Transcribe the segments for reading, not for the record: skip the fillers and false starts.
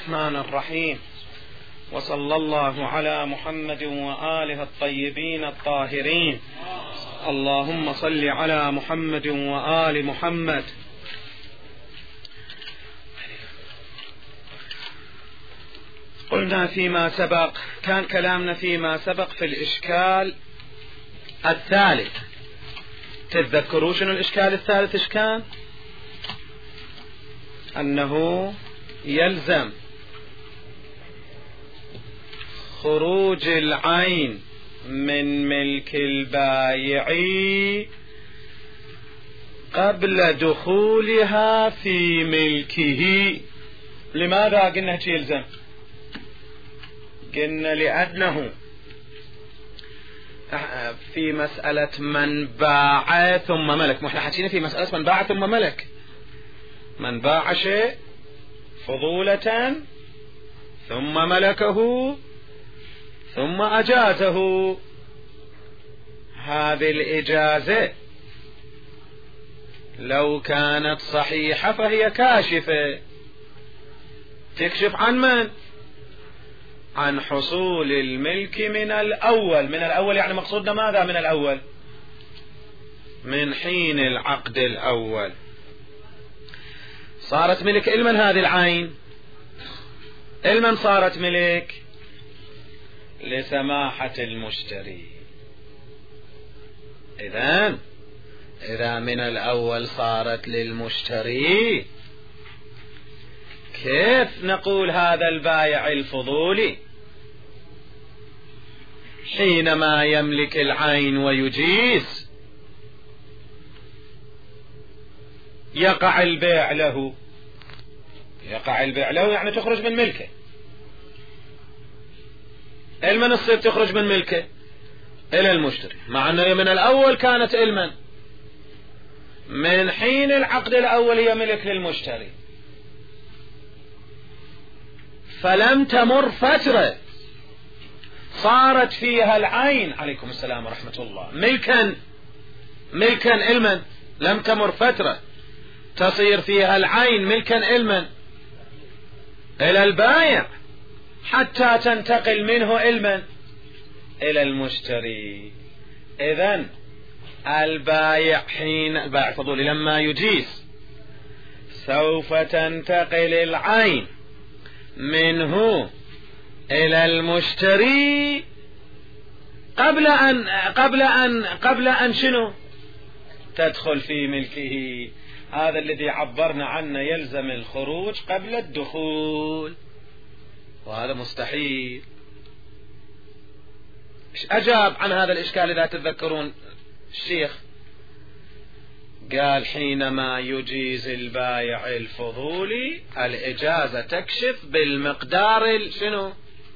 الرحمن الرحيم، وصلى الله على محمد وآله الطيبين الطاهرين. اللهم صل على محمد وآل محمد. قلنا فيما سبق، كان كلامنا فيما سبق في الإشكال الثالث. تتذكروا شنو الإشكال الثالث؟ إيش كان؟ أنه يلزم خروج العين من ملك البائع قبل دخولها في ملكه. لماذا قلنا يلزم؟ قلنا لأنه في مسألة من باع ثم ملك، احنا حكينا في مسألة من باع ثم ملك. من باع شيء فضولة ثم ملكه ثم أجازه، هذه الإجازة لو كانت صحيحة فهي كاشفة، تكشف عن من؟ عن حصول الملك من الأول. من الأول يعني مقصودنا ماذا؟ من الأول من حين العقد الأول. صارت ملك المن هذه العين؟ المن صارت ملك؟ لسماحة المشتري. إذا من الأول صارت للمشتري، كيف نقول هذا البائع الفضولي حينما يملك العين ويجيز يقع البيع له؟ يقع البيع له يعني تخرج من ملكه. المن تصير تخرج من ملكه إلى المشتري، مع أنه من الأول كانت المن. من حين العقد الأول هي ملك للمشتري، فلم تمر فترة صارت فيها العين، عليكم السلام ورحمة الله، ملكا المن. لم تمر فترة تصير فيها العين ملكا المن إلى البائع حتى تنتقل منه المن إلى المشتري. إذن البائع حين البائع فضولي لما يجيز سوف تنتقل العين منه إلى المشتري قبل أن شنو؟ تدخل في ملكه. هذا الذي عبرنا عنه يلزم الخروج قبل الدخول، وهذا مستحيل. ايش أجاب عن هذا الإشكال إذا تتذكرون؟ الشيخ قال حينما يجيز البائع الفضولي الإجازة تكشف بالمقدار شنو؟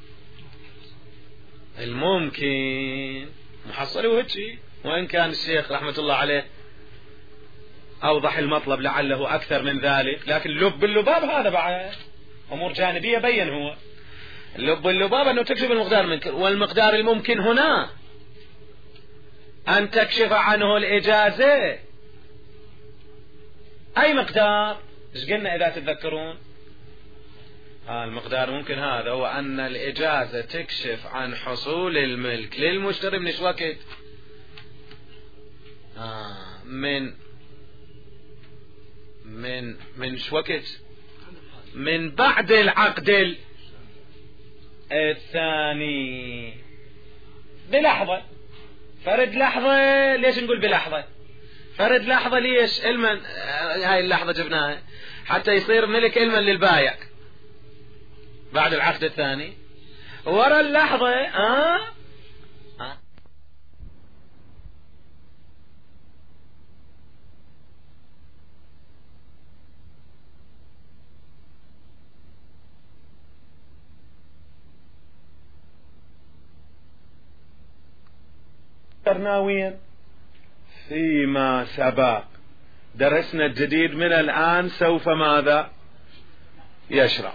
الممكن. محصل وهجي، وإن كان الشيخ رحمة الله عليه أوضح المطلب لعله أكثر من ذلك، لكن لب اللباب هذا بعد أمور جانبية بين هو لب اللباب أنه تكشف المقدار الممكن، والمقدار الممكن هنا أن تكشف عنه الإجازة. أي مقدار؟ إيش قلنا إذا تتذكرون؟ المقدار ممكن هذا هو أن الإجازة تكشف عن حصول الملك للمشتري من إيش وقت؟ من إيش وقت؟ من بعد العقد الثاني بلحظة. فرد لحظة. ليش نقول بلحظة؟ فرد لحظة ليش؟ المن هاي اللحظة جبناها حتى يصير ملك المن للبايع بعد العقد الثاني. ورا اللحظة ناويا فيما سبق درسنا الجديد من الآن سوف ماذا يشرع.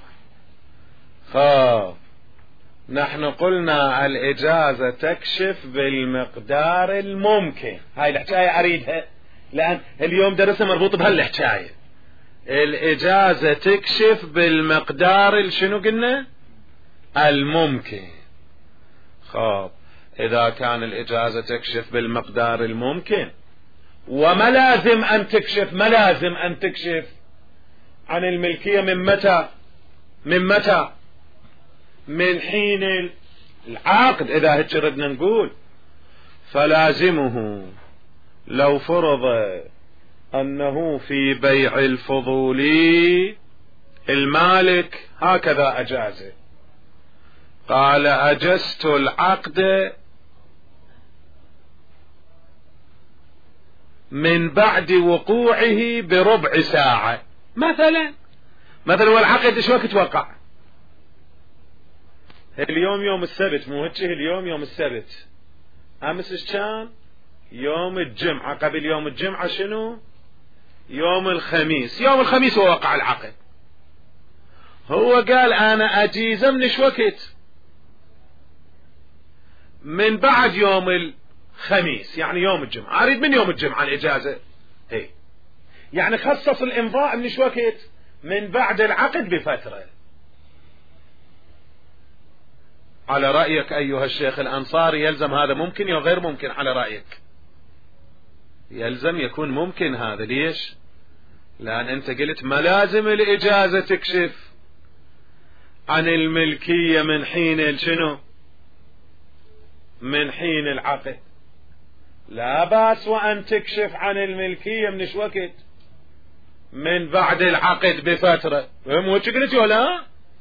نحن قلنا الإجازة تكشف بالمقدار الممكن. هاي الحكاية أريدها لأن اليوم درسنا مربوط بهالحكاية. الإجازة تكشف بالمقدار شنو قلنا الممكن. خب إذا كان الإجازة تكشف بالمقدار الممكن وما لازم أن تكشف، ما لازم أن تكشف عن الملكية من متى؟ من متى؟ من حين العقد. إذا هيك ردنا نقول فلازمه لو فرض أنه في بيع الفضولي المالك هكذا أجازه، قال أجزت العقد من بعد وقوعه بربع ساعة مثلا والعقد ايش وقت وقع؟ اليوم يوم السبت، مو هيك اليوم يوم السبت، امس ايش كان؟ يوم الجمعة، قبل يوم الجمعة شنو؟ يوم الخميس. يوم الخميس هو وقع العقد. هو قال انا اجيزه من ايش وقت؟ من بعد يوم الخميس، يعني يوم الجمعة، اريد من يوم الجمعة الاجازة. هي يعني خصص الامضاء من ايش وقت؟ من بعد العقد بفترة. على رأيك أيها الشيخ الأنصاري يلزم هذا ممكن أو غير ممكن؟ على رأيك يلزم يكون ممكن هذا. ليش؟ لأن أنت قلت ما لازم الإجازة تكشف عن الملكية من حين شنو؟ من حين العقد. لا بأس وأن تكشف عن الملكية من ايش وقت؟ من بعد العقد بفترة. مو هيك قلت ولا؟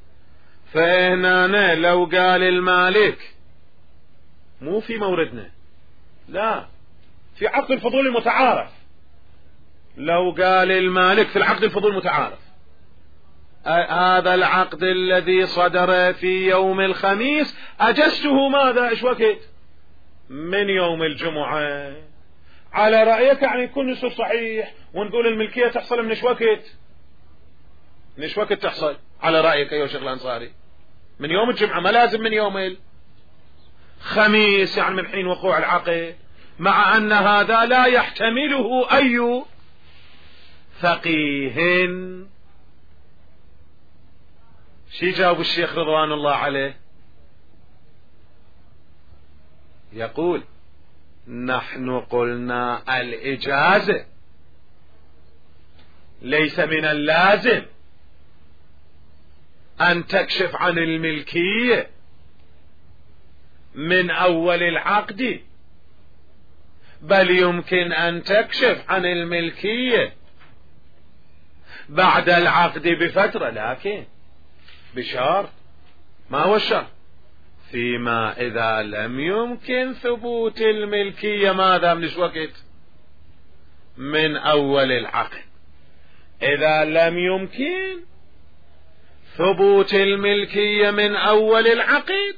فهنا لو قال المالك، مو في موردنا، لا، في عقد الفضول المتعارف، لو قال المالك في العقد الفضول المتعارف هذا العقد الذي صدر في يوم الخميس أجزته ماذا ايش وقت؟ من يوم الجمعة. على رأيك يعني يكون يصير صحيح ونقول الملكية تحصل من ايش وقت؟ من ايش وقت تحصل على رأيك أيها الشيخ الأنصاري؟ من يوم الجمعة، ما لازم من يوم الخميس، يعني من حين وقوع العقد. مع أن هذا لا يحتمله أي فقيه. شي جاوب الشيخ رضوان الله عليه؟ يقول نحن قلنا الإجازة ليس من اللازم أن تكشف عن الملكية من أول العقد، بل يمكن أن تكشف عن الملكية بعد العقد بفترة، لكن بشرط. ما هو الشرط؟ فيما إذا لم يمكن ثبوت الملكية ماذا من ايش وقت؟ من أول العقد. إذا لم يمكن ثبوت الملكية من أول العقد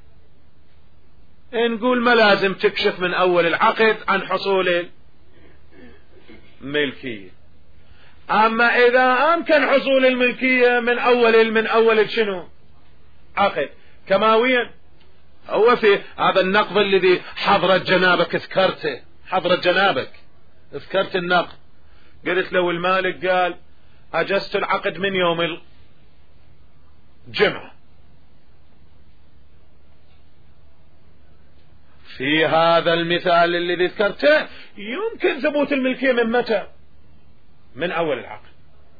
نقول ما لازم تكشف من أول العقد عن حصول الملكية. أما إذا أمكن حصول الملكية من أول شنو؟ عقد كماويا. هو في هذا النقض الذي حضرت جنابك ذكرته، حضرت جنابك ذكرت النقض، قلت لو المالك قال أجزت العقد من يوم الجمعة، في هذا المثال الذي ذكرته يمكن ثبوت الملكية من متى؟ من أول العقد،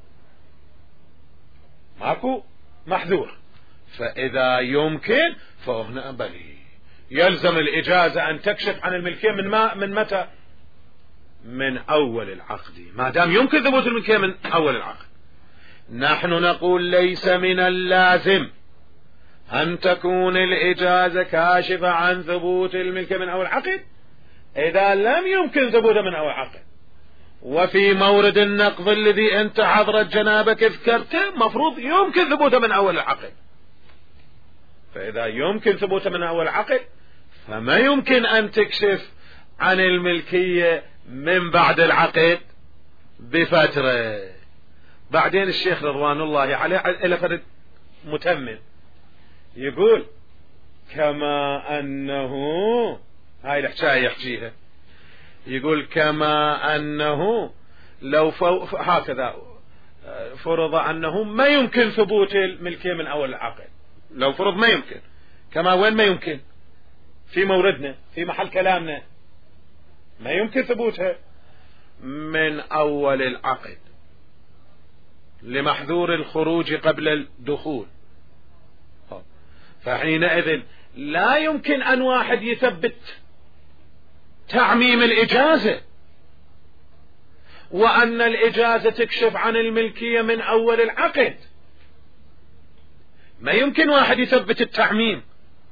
ماكو محذور. فإذا يمكن فهنا بلي يلزم الإجازة أن تكشف عن الملكية من متى؟ من أول العقد، ما دام يمكن ثبوت الملكية من أول العقد. نحن نقول ليس من اللازم أن تكون الإجازة كاشفة عن ثبوت الملكية من أول العقد إذا لم يمكن ثبوته من أول العقد. وفي مورد النقض الذي أنت حضرت جنابك ذكرته مفروض يمكن ثبوته من أول العقد. فإذا يمكن ثبوته من أول العقد فما يمكن أن تكشف عن الملكية من بعد العقد بفترة. بعدين الشيخ رضوان الله عليه إلى فرد متمم يقول كما أنه، هاي الحكاية يحكيها، يقول كما أنه لو هكذا فرض أنه ما يمكن ثبوت الملكية من أول العقد، لو فرض ما يمكن، كما وين ما يمكن في موردنا في محل كلامنا ما يمكن ثبوتها من أول العقد لمحذور الخروج قبل الدخول، فحينئذ لا يمكن أن واحد يثبت تعميم الإجازة وأن الإجازة تكشف عن الملكية من أول العقد، ما يمكن واحد يثبت التعميم،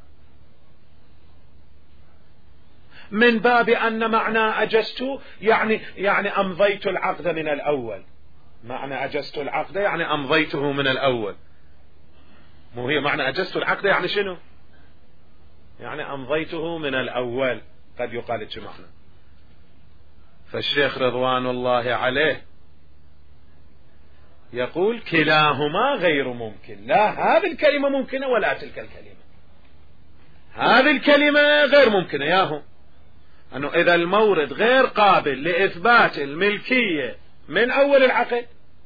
من باب أن معنى أجزت يعني أمضيت العقد من الأول، معنى أجزت العقد يعني أمضيته من الأول، مو هي معنى أجزت العقد يعني شنو؟ يعني أمضيته من الأول، قد يقال شو معنى. فالشيخ رضوان الله عليه يقول كلاهما غير ممكن، لا هذه الكلمة ممكنة ولا تلك الكلمة، هذه الكلمة غير ممكنة ياهو، أنه إذا المورد غير قابل لإثبات الملكية من أول العقد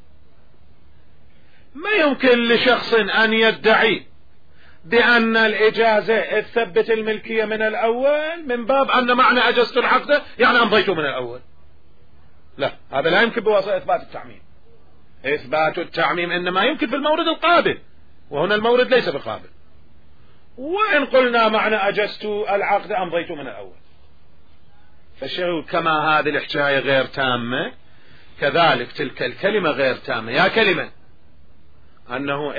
ما يمكن لشخص أن يدعي بأن الإجازة تثبت الملكية من الأول من باب أن معنى أجزت العقد يعني أمضيته من الأول، لا، هذا لا يمكن بواسطة إثبات التعميم. إثبات التعميم إنما يمكن في المورد القابل، وهنا المورد ليس بقابل، وإن قلنا معنى أجزت العقد أمضيته من الأول. فالشيء كما هذه الحكاية غير تامة كذلك تلك الكلمة غير تامة، يا كلمة أنه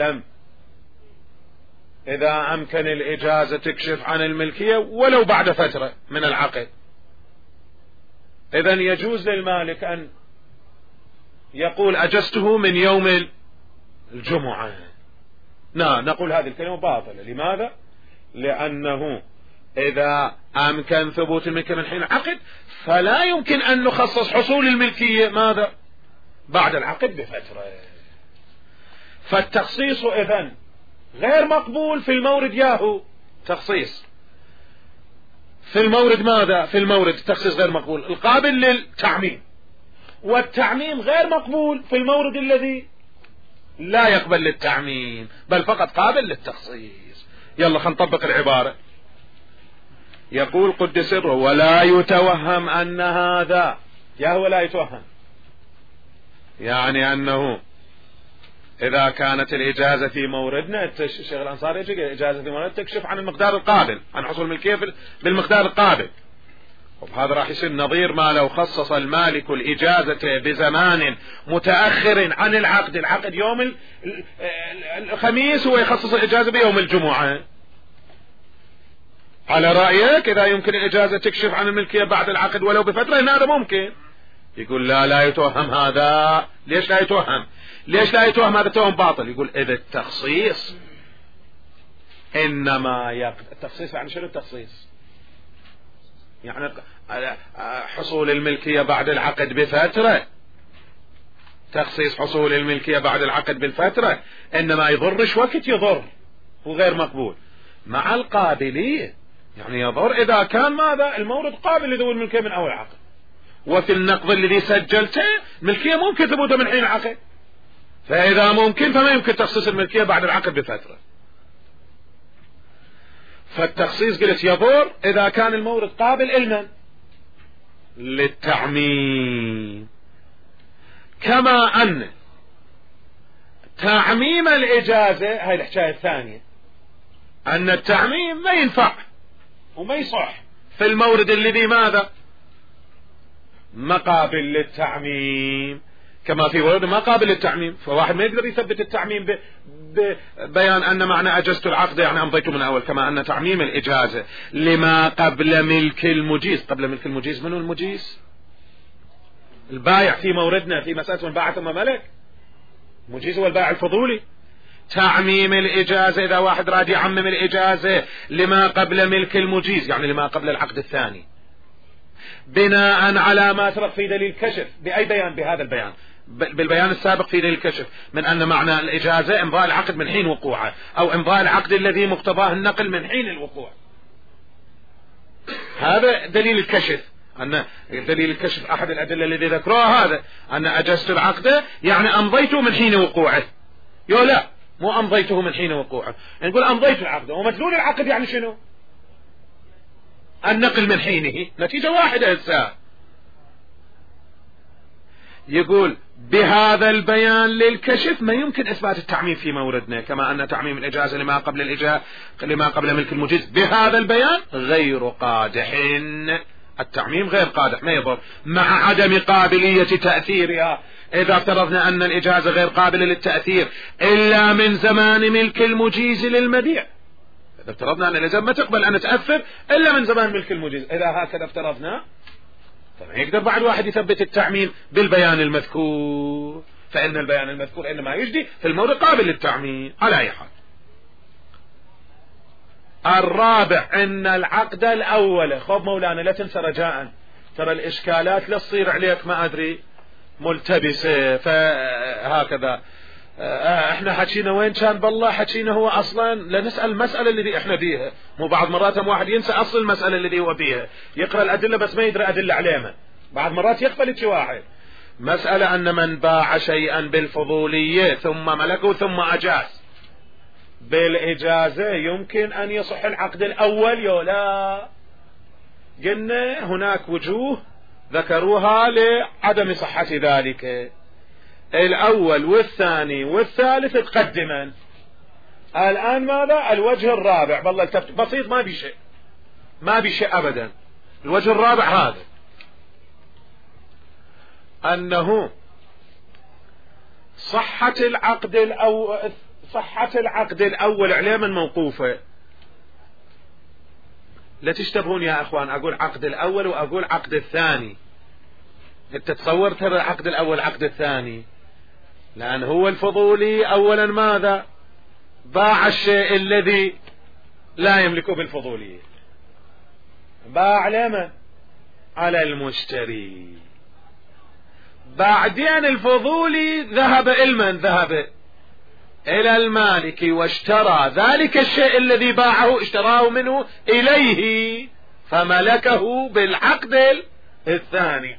إذا أمكن الإجازة تكشف عن الملكية ولو بعد فترة من العقد، إذن يجوز للمالك أن يقول أجزته من يوم الجمعة، نقول هذه الكلمة باطلة. لماذا؟ لأنه إذا أمكن ثبوت الملكية من حين العقد فلا يمكن أن نخصص حصول الملكية ماذا؟ بعد العقد بفترة. فالتخصيص إذن غير مقبول في المورد ياهو، تخصيص في المورد ماذا؟ في المورد التخصيص غير مقبول القابل للتعميم، والتعميم غير مقبول في المورد الذي لا يقبل للتعميم بل فقط قابل للتخصيص. يلا خلينا نطبق العبارة. يقول قدس سره ولا يتوهم أن هذا، ياهو لا يتوهم يعني أنه إذا كانت الإجازة في موردنا، الشيخ الأنصاري يجي الإجازة في موردنا تكشف عن المقدار القابل، عن حصول الملكية بالمقدار القابل، وبهذا راح يصير نظير ما لو خصص المالك الإجازة بزمان متأخر عن العقد يوم الخميس هو يخصص الإجازة بيوم الجمعة. على رأيك إذا يمكن الإجازة تكشف عن الملكية بعد العقد ولو بفترة هذا ممكن. يقول لا يتوهم هذا. ليش لا يتوهم؟ ليش لا يتوهم؟ هذا توهم باطل. يقول إذا التخصيص إنما التخصيص يعني شنو التخصيص؟ يعني حصول الملكية بعد العقد بفترة، تخصيص حصول الملكية بعد العقد بالفترة إنما يضرش وقت يضر وغير مقبول مع القابلية، يعني يضر إذا كان ماذا؟ المورد قابل لذوي الملكية من أول عقد، وفي النقض الذي سجلته ملكية ممكن ثبوتها من حين العقد، فإذا ممكن فما يمكن تخصيص الملكية بعد العقد بفترة. فالتخصيص قلت يضر إذا كان المورد قابل إلما للتعميم، كما أن تعميم الإجازة هاي الحكاية الثانية، أن التعميم ما ينفع وما يصح في المورد الذي ماذا؟ ما قابل للتعميم، كما في ورد ما قابل للتعميم، فواحد ما يقدر يثبت التعميم ببيان أن معنى أجزت العقد يعني أمضيته من أول، كما أن تعميم الإجازة لما قبل ملك المجيز. قبل ملك المجيز منو المجيز؟ البايع في موردنا في مسألة من باع ثم ملك، المجيز هو البايع الفضولي. تعميم الإجازة إذا واحد راد يعمم الإجازة لما قبل ملك المجيز يعني لما قبل العقد الثاني، بناء على ما سبق في دليل الكشف. بأي بيان؟ بهذا البيان، بالبيان السابق في دليل الكشف، من أن معنى الإجازة إمضاء العقد من حين وقوعه، أو إمضاء العقد الذي مقتضاه النقل من حين الوقوع. هذا دليل الكشف أن دليل الكشف أحد الأدلة الذي ذكروها هذا، أن أجزت العقد يعني أمضيته من حين وقوعه. لا، مو أمضيته من حين وقوعه، نقول أمضيت العقد، ومدلول العقد يعني شنو؟ النقل من حينه، نتيجة واحدة هسه. يقول بهذا البيان للكشف ما يمكن إثبات التعميم في موردنا، كما أن تعميم الإجازة لما قبل ملك المجيز بهذا البيان غير قادح. التعميم غير قادح، ما يضر، مع عدم قابلية تأثيرها. إذا افترضنا أن الإجازة غير قابلة للتأثير إلا من زمان ملك المجيز للمبيع، إذا افترضنا أن الإجازة ما تقبل أن تأثر إلا من زمان ملك المجيز، إذا هكذا افترضنا طبعا يقدر بعد واحد يثبت التعميم بالبيان المذكور، فإن البيان المذكور إنما يجدي في المورد قابل للتعميم على أي حال. الرابع أن العقد الأول، خب مولانا لا تنسى رجاء، ترى الإشكالات لا تصير عليك ما أدري ملتبسة، فهكذا احنا حكينا وين كان بالله حكينا هو اصلا لنسأل المسألة الذي احنا بيها، مو بعض مرات واحد ينسى اصل المسألة الذي هو بيها، يقرأ الادلة بس ما يدري ادلة عليها، بعض مرات يغفل شي واحد. مسألة ان من باع شيئا بالفضولية ثم ملكه ثم اجاز، بالاجازة يمكن ان يصح العقد الاول لا؟ قلنا هناك وجوه ذكروها لعدم صحة ذلك، الأول والثاني والثالث تقدما. الآن ماذا؟ الوجه الرابع، بالله بسيط، ما بشيء أبدا. الوجه الرابع هذا أنه صحة العقد الأول علما موقوفة. لا تشتبهون يا أخوان، أقول عقد الأول وأقول عقد الثاني، أنت تصور ترى عقد الأول عقد الثاني، لأن هو الفضولي أولا ماذا؟ باع الشيء الذي لا يملكه بالفضولية، باع لمن؟ على المشتري. بعدين الفضولي ذهب إلمن؟ ذهب إلى المالك واشترى ذلك الشيء الذي باعه، اشتراه منه إليه فملكه بالعقد الثاني.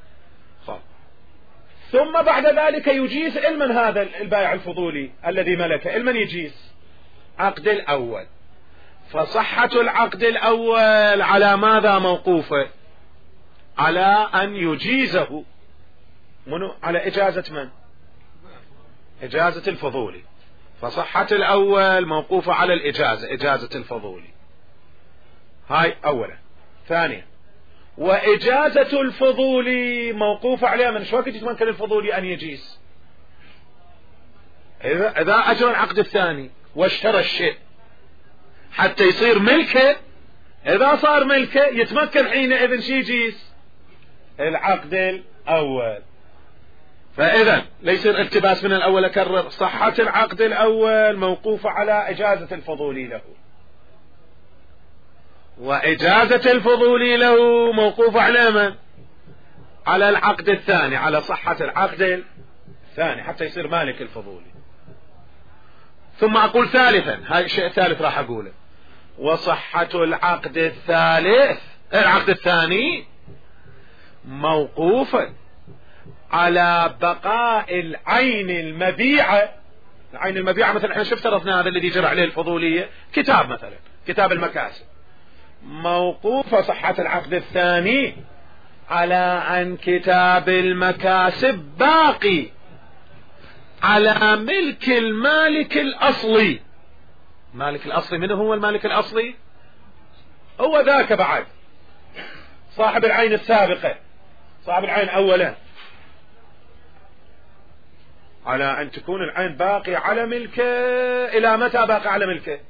ثم بعد ذلك يجيز المن هذا البائع الفضولي الذي ملكه، المن يجيز؟ عقد الأول. فصحة العقد الأول على ماذا موقوفة؟ على أن يجيزه، على إجازة من؟ إجازة الفضولي. فصحة الأول موقوفة على الإجازة، إجازة الفضولي، هاي أولا. ثانيا وإجازة الفضولي موقوفة عليها من؟ شو وقت يتمكن الفضولي أن يجيز؟ إذا أجرى العقد الثاني واشترى الشيء حتى يصير ملكه، إذا صار ملكه يتمكن حينئذ شي يجيز؟ العقد الأول. فإذا ليس الالتباس من الأول، أكرر، صحة العقد الأول موقوفة على إجازة الفضولي له، وإجازة الفضولي له موقوفة على من؟ على العقد الثاني، على صحة العقد الثاني حتى يصير مالك الفضولي. ثم أقول ثالثا، هاي الشيء الثالث راح أقوله، وصحة العقد الثالث العقد الثاني موقوفا على بقاء العين المبيعة. العين المبيعة مثلا احنا شفت افترضنا هذا الذي جرى عليه الفضولية، كتاب مثلا، كتاب المكاسب، موقوف صحة العقد الثاني على أن كتاب المكاسب باقي على ملك المالك الأصلي. مالك الأصلي من هو المالك الأصلي؟ هو ذاك بعد صاحب العين السابقة، صاحب العين أولا، على أن تكون العين باقي على ملكه. إلى متى باقي على ملكه؟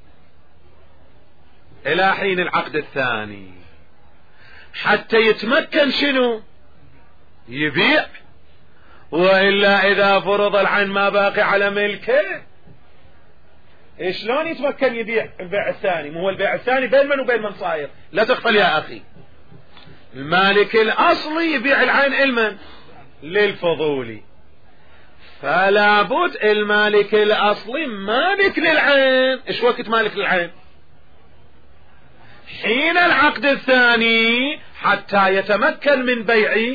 إلى حين العقد الثاني، حتى يتمكن شنو؟ يبيع. وإلا إذا فرض العين ما باقي على ملكه، شلون يتمكن يبيع البيع الثاني؟ مو هو البيع الثاني بين من وبين من صاير؟ لا تغفل يا أخي، المالك الأصلي يبيع العين المن؟ للفضولي. فلا بد المالك الأصلي مالك للعين. إيش وقت مالك للعين؟ حين العقد الثاني، حتى يتمكن من بيع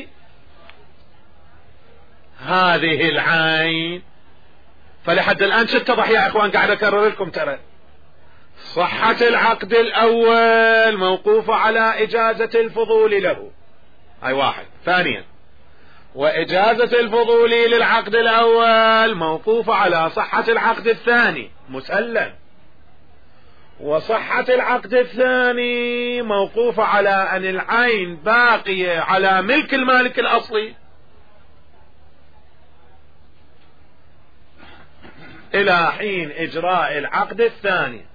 هذه العين. فلحد الآن شو اتضح يا اخوان؟ قاعد اكرر لكم ترى صحة العقد الاول موقوفة على اجازة الفضول له، هاي واحد. ثانيا، واجازة الفضول للعقد الاول موقوفة على صحة العقد الثاني مسلم، وصحة العقد الثاني موقوفة على ان العين باقية على ملك المالك الاصلي الى حين اجراء العقد الثاني.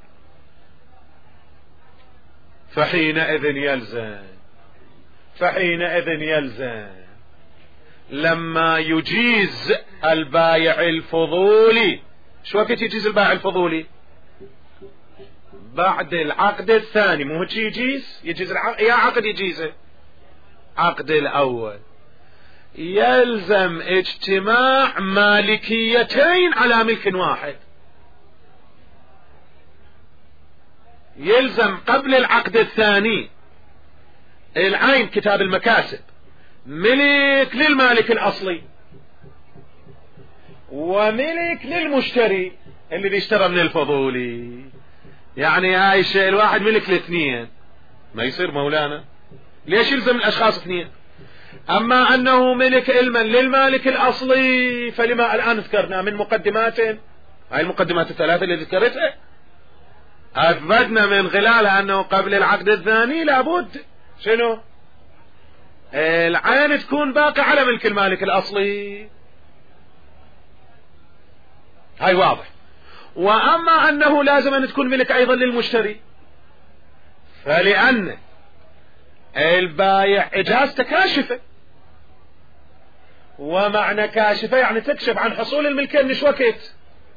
فحينئذ يلزم لما يجيز البائع الفضولي. شو وقت يجيز البائع الفضولي؟ بعد العقد الثاني. مو هيك يجيز العقد، يا عقد يجيزه عقد الاول. يلزم اجتماع مالكيتين على ملك واحد. يلزم قبل العقد الثاني العين كتاب المكاسب ملك للمالك الاصلي وملك للمشتري اللي اشترى من الفضولي. يعني هاي الشيء الواحد ملك الاثنين، ما يصير مولانا. ليش يلزم الاشخاص اثنين؟ اما انه ملك علما للمالك الاصلي فلما الان ذكرنا من مقدمات، هاي المقدمات الثلاثة اللي ذكرتها اثبتنا من خلالها انه قبل العقد الثاني لابد شنو؟ العين تكون باقي على ملك المالك الاصلي، هاي واضح. واما انه لازم ان تكون ملك ايضا للمشتري، فلان البايع اجازته كاشفة، ومعنى كاشفة يعني تكشف عن حصول الملكين مش وقت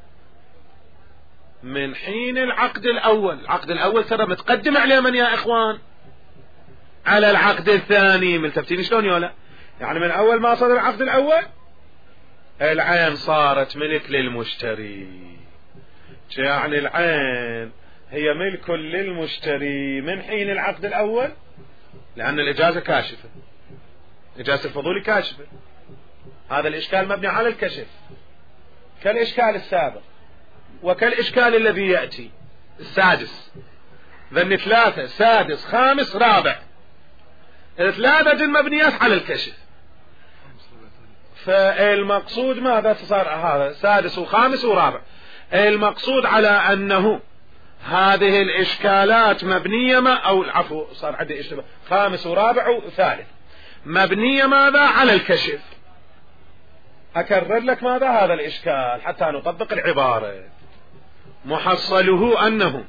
من حين العقد الاول. العقد الاول ترى متقدم عليه من يا اخوان؟ على العقد الثاني. ملتفتين شلون يولا؟ يعني من اول ما صدر العقد الاول العين صارت ملك للمشتري، يعني العين هي ملك للمشتري من حين العقد الاول، لان الاجازة كاشفة، اجازة الفضولي كاشفة. هذا الاشكال مبني على الكشف كالاشكال السابق وكالاشكال الذي يأتي السادس. ذن ثلاثة سادس خامس رابع، الثلاثة المبنيات على الكشف. فالمقصود ماذا صار؟ هذا سادس وخامس ورابع. المقصود على انه هذه الاشكالات مبنية او العفو صار عندي اشتباه، خامس ورابع وثالث مبنية ماذا؟ على الكشف. اكرر لك ماذا هذا الاشكال حتى نطبق العبارة. محصله انه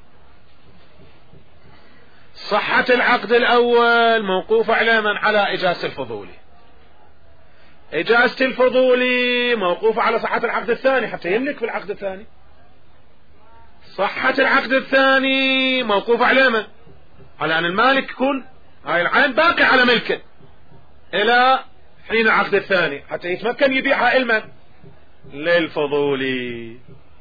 صحة العقد الاول موقوفة على من؟ على اجازة الفضولي. اجازة الفضولي موقوفة على صحة العقد الثاني حتى يملك في العقد الثاني. صحة العقد الثاني موقوفة على من؟ على ان المالك يكون هاي العين باقي على ملكه الى حين العقد الثاني حتى يتمكن يبيعها علما للفضولي.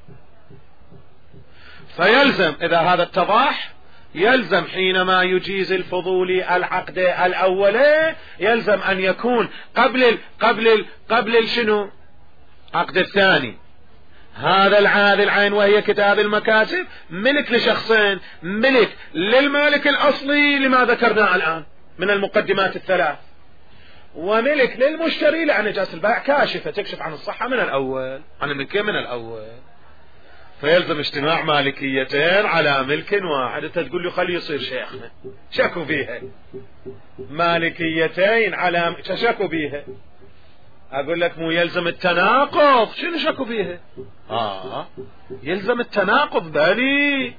فيلزم اذا هذا اتضح، يلزم حينما يجيز الفضولي العقد الاولي يلزم ان يكون قبل شنو؟ عقد الثاني. هذا العين وهي كتاب المكاسب ملك لشخصين، ملك للمالك الاصلي لما ذكرناه الان من المقدمات الثلاث، وملك للمشتري لان اجازة البائع كاشفة تكشف عن الصحة من الاول، عن الملكين من الاول. فيلزم اجتماع مالكيتين على ملك واحد. انت تقول له خلي يصير شيخنا، شكوا بيها مالكيتين على شكوا بيها. اقول لك مو يلزم التناقض. شنو شكوا بيها؟ يلزم التناقض. بالي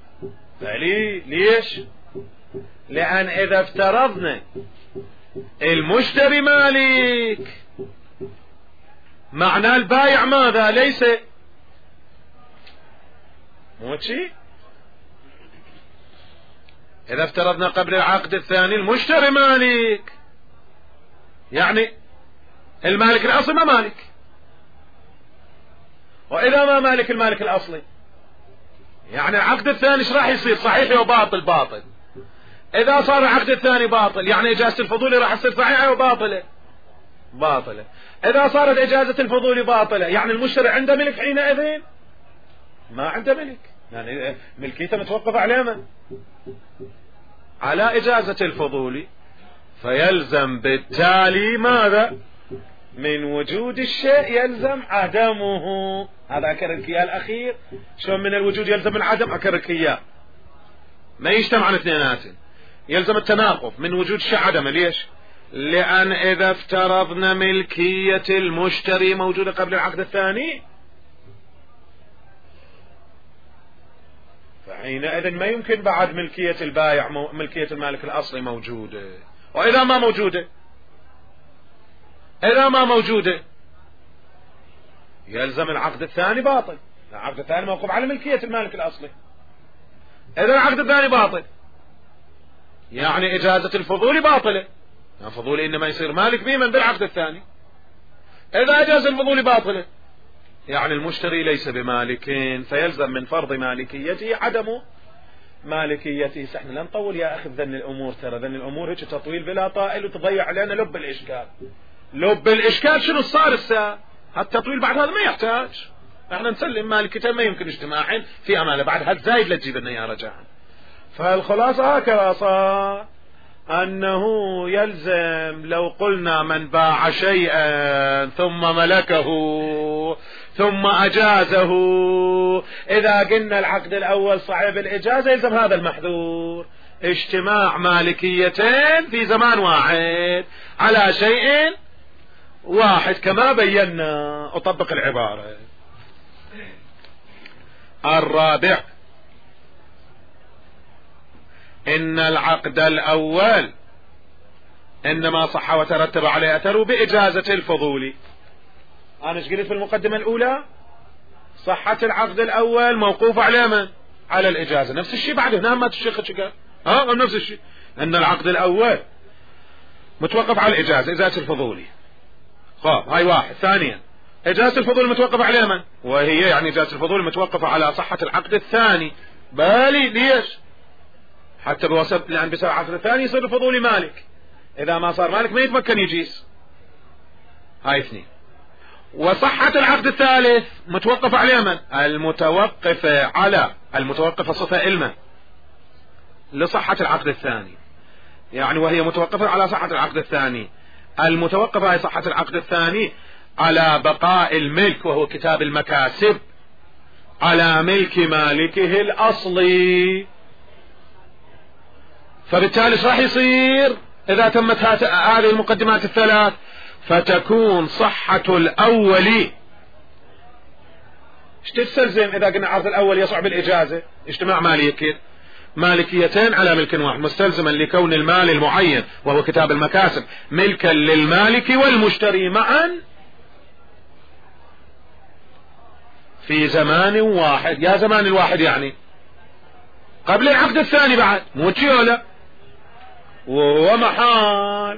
ليش؟ لان اذا افترضنا المشتري مالك معناه البايع ماذا؟ ليس مو شيء. اذا افترضنا قبل العقد الثاني المشتري مالك، يعني المالك الاصلي ما مالك. واذا ما مالك المالك الاصلي يعني العقد الثاني ايش راح يصير؟ صحيح وباطل؟ باطل. إذا صار العقد الثاني باطل يعني إجازة الفضولي راح تصير صحيحة وباطلة. باطلة. إذا صارت إجازة الفضولي باطلة يعني المشتري عنده ملك حينئذ؟ ما عنده ملك، يعني ملكيته متوقف على من؟ على إجازة الفضولي. فيلزم بالتالي ماذا؟ من وجود الشيء يلزم عدمه. هذا أكررك إياه الأخير. شلون من الوجود يلزم العدم؟ أكررك إياه ما يجتمع عن اثنيناتين. يلزم التناقض من وجود شيء عدمه. ليش؟ لأن إذا افترضنا ملكية المشتري موجودة قبل العقد الثاني فحينئذ ما يمكن بعد ملكية البائع ملكية المالك الأصلي موجودة. وإذا ما موجودة، إذا ما موجودة يلزم العقد الثاني باطل. العقد الثاني موقوف على ملكية المالك الأصلي. إذا العقد الثاني باطل يعني إجازة الفضولي باطلة. الفضولي إنما يصير مالك بمن؟ بالعقد الثاني. إذا إجازة الفضولي باطلة يعني المشتري ليس بمالكين، فيلزم من فرض مالكيته عدم مالكيته. احنا لا نطول يا أخي ذن الأمور، ترى ذن الأمور هيك تطويل بلا طائل وتضيع علينا لب الإشكال. لب الإشكال شنو صار الساعة؟ التطويل بعد هذا ما يحتاج. احنا نسلم مالكيته ما يمكن اجتماعين في أمانة، بعد هذا زايد لا تجيب لنا يا رجاء. فالخلاصة هكذا صار أنه يلزم لو قلنا من باع شيئا ثم ملكه ثم أجازه، إذا قلنا العقد الأول صعب الإجازة يلزم هذا المحذور اجتماع مالكيتين في زمان واحد على شيء واحد كما بينا. أطبق العبارة. الرابع إن العقد الأول إنما صح وترتب عليه أثره بإجازة الفضولي. أنا ايش قلت في المقدمة الأولى؟ صحة العقد الأول موقوف على من؟ على الإجازة. نفس الشيء بعد هنا ما تشيخ نفس الشيء إن العقد الأول متوقف على الإجازة، إجازة الفضولي. هاي واحد. ثانيا إجازة الفضولي متوقف على من؟ وهي يعني إجازة الفضولي متوقفة على صحة العقد الثاني. بالي ليش؟ حتى بوسط، لأن بسبب العقد الثاني يصير الفضولي مالك. إذا ما صار مالك ما يتمكن يجيز. هاي اثنين. وصحة العقد الثالث متوقف على من؟ المتوقفة على المتوقفة صفة علمة لصحة العقد الثاني، يعني وهي متوقفة على صحة العقد الثاني. المتوقفة على صحة العقد الثاني على بقاء الملك وهو كتاب المكاسب على ملك مالكه الأصلي. فبالتالي راح يصير إذا تمت هذه المقدمات الثلاث فتكون صحة الأول ايش تستلزم؟ إذا قلنا عرض الأول يصعب الإجازة اجتماع مالكيتين على ملك واحد، مستلزما لكون المال المعين وهو كتاب المكاسب ملكا للمالك والمشتري معا في زمان واحد. يا زمان الواحد يعني قبل العقد الثاني بعد، مو ولا وهو محال.